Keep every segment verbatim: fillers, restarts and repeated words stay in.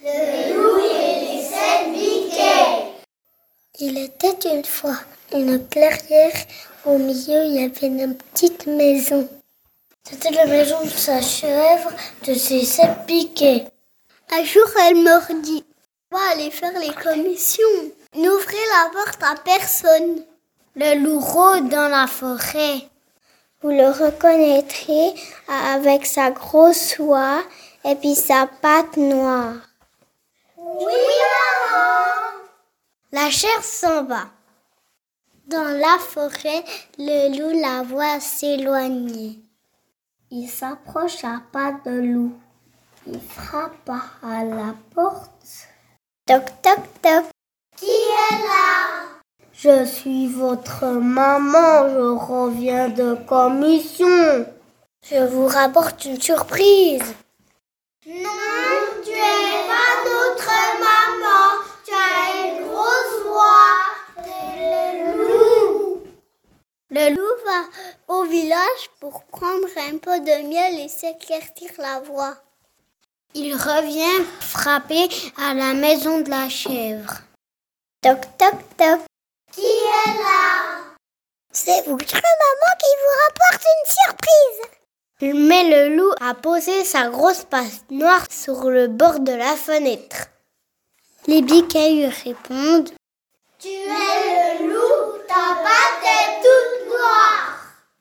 Le loup et les sept biquets. Il était une fois une clairière. Au milieu, il y avait une petite maison. C'était la maison de sa chèvre, de ses sept biquets. Un jour, elle me dit « On va aller faire les commissions. N'ouvrez la porte à personne. » Le loup rôde dans la forêt. Vous le reconnaîtrez avec sa grosse soie et puis sa patte noire. Oui, maman! La chèvre s'en va. Dans la forêt, le loup la voit s'éloigner. Il s'approche à pas de loup. Il frappe à la porte. Toc, toc, toc. Qui est là? Je suis votre maman, je reviens de commission. Je vous rapporte une surprise. Non, tu n'es pas notre maman, tu as une grosse voix. C'est le loup. Le loup va au village pour prendre un pot de miel et s'éclaircir la voix. Il revient frapper à la maison de la chèvre. Toc, toc, toc. Qui est là? C'est votre maman qui vous rapporte une surprise. Mais le loup a posé sa grosse patte noire sur le bord de la fenêtre. Les biquets lui répondent « Tu es le loup, ta patte est toute noire. »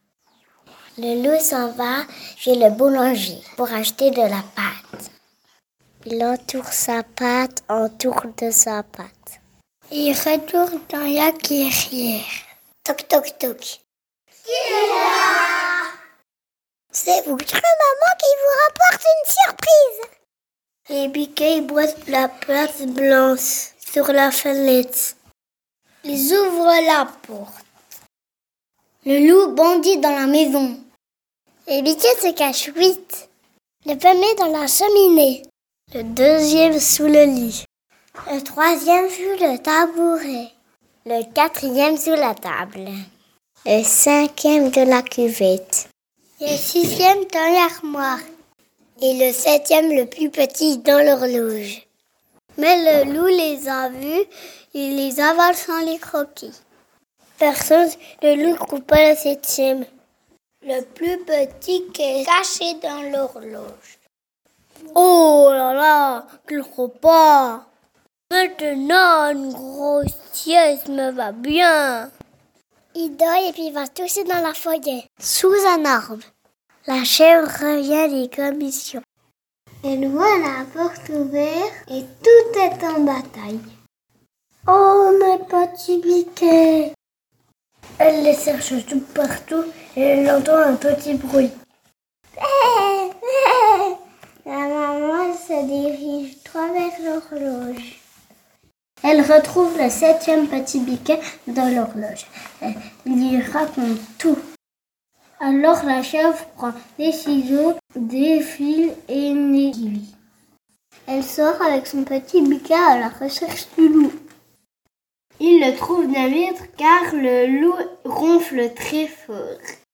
Le loup s'en va chez le boulanger pour acheter de la pâte. Il entoure sa pâte autour de sa pâte. Il retourne dans la clairière. Toc, toc, toc. Qui est là? C'est votre maman qui vous rapporte une surprise. Les biquets boitent la pâte blanche sur la fenêtre. Ils ouvrent la porte. Le loup bondit dans la maison. Les biquets se cachent vite. Le premier dans la cheminée. Le deuxième sous le lit. Le troisième sous le tabouret. Le quatrième sous la table. Le cinquième de la cuvette. Le sixième dans l'armoire. Et le septième le plus petit dans l'horloge. Mais le loup les a vus, il les avale sans les croquer. Personne, le loup ne coupe pas le septième. Le plus petit qui est caché dans l'horloge. Oh là là, quel repas! Maintenant, une grosse sieste me va bien. Il dort et puis il va tousser dans la forêt, sous un arbre. La chèvre revient des commissions. Elle voit la porte ouverte et tout est en bataille. Oh, mes petits biquets! Elle les cherche tout partout et elle entend un petit bruit. La maman se dirige droit vers l'horloge. Elle retrouve le septième petit biquet dans l'horloge. Elle lui raconte tout. Alors la chèvre prend des ciseaux, des fils et une aiguille. Elle sort avec son petit biquet à la recherche du loup. Il le trouve bien vite car le loup ronfle très fort.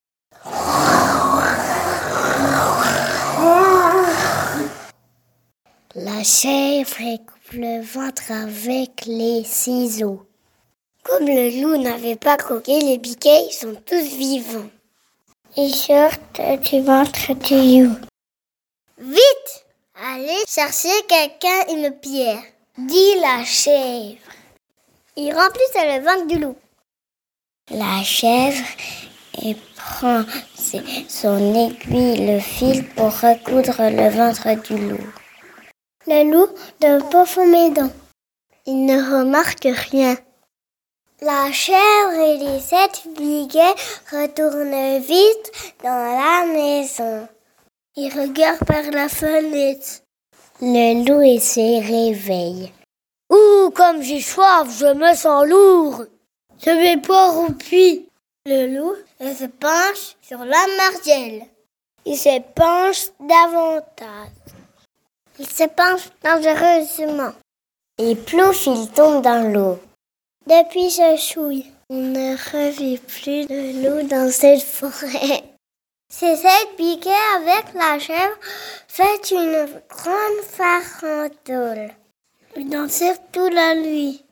La chèvre coupe le ventre avec les ciseaux. Comme le loup n'avait pas croqué, les biquets ils sont tous vivants. Ils sortent du ventre du loup. Vite! Allez chercher quelqu'un une pierre, dit la chèvre. Ils remplissent le ventre du loup. La chèvre et prend son aiguille, le fil pour recoudre le ventre du loup. Le loup ne pas fumer dents. Il ne remarque rien. La chèvre et les sept biquets retournent vite dans la maison. Ils regardent par la fenêtre. Le loup il se réveille. Ouh, comme j'ai soif, je me sens lourd. Je vais boire au puits. Le loup il se penche sur la margelle. Il se penche davantage. Il se penche dangereusement. Et plouf, il tombe dans l'eau. Depuis ce chouille, on ne revit plus de loup dans cette forêt. Cécile Piquet avec la chèvre fait une grande farandole. Ils dansèrent toute la nuit.